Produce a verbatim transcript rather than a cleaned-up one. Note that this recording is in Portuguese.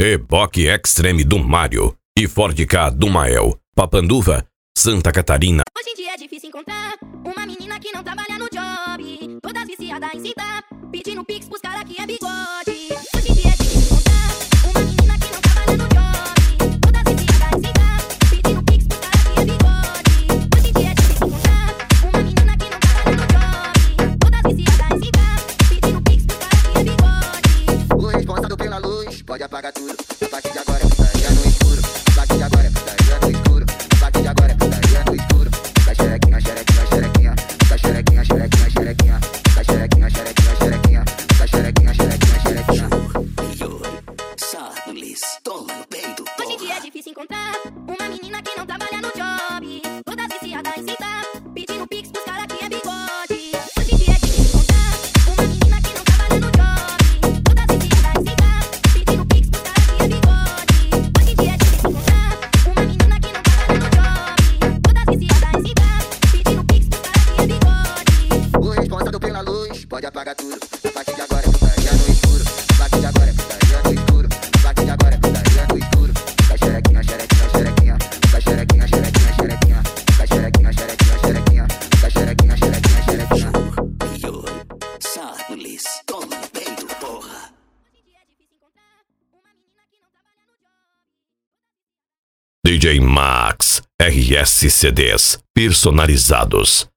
Reboque Extreme do Mário e Ford Ka do Mael, Papanduva, Santa Catarina. Hoje em dia é difícil encontrar uma menina que não trabalha no job, todas viciadas em cinta, pedindo pix pros caras que é bigode. Hoje em dia é difícil encontrar uma menina que não trabalha no job, todas viciadas em cinta, pedindo pix pros caras que é bigode. Hoje em dia é difícil encontrar uma menina que não trabalha no job, todas viciadas em cinta, pedindo pix pros caras que é bigode. O responsável pela luz pode apagar tudo. A partir de agora é putaria no escuro. A partir de agora é putaria no escuro. A partir de agora é putaria no escuro. Vai xerequinha, xerequinha, xerequinha. Vai xerequinha, xerequinha, xerequinha. Vai xerequinha, xerequinha, xerequinha. Vai xerequinha, xerequinha, xerequinha. Sarlis, toma no peito, porra. Hoje em dia é difícil encontrar uma menina que não trabalha no job, todas viciadas em cinta, pedindo pix pros caras que é bigode. Hoje em dia é difícil encontrar uma menina que não trabalha no job, todas viciadas em cinta, pedindo pix pros caras que é bigode. Hoje em dia é difícil encontrar uma menina que não trabalha no job, todas viciadas em cinta, pedindo pix pros caras que é bigode. O responsável pela luz pode apagar tudo. A partir de agora é putaria no escuro. A partir de agora é putaria no escuro. A partir de agora é putaria no escuro. Vai xerequinha, xerequinha, xerequinha. Vai xerequinha, xerequinha, xerequinha. Vai xerequinha, xerequinha, xerequinha. Vai xerequinha, xerequinha, xerequinha. Sarlis, toma no peito, porra. Hoje em dia é difícil encontrar uma menina que não trabalha no job. D J Max, R S C Ds personalizados.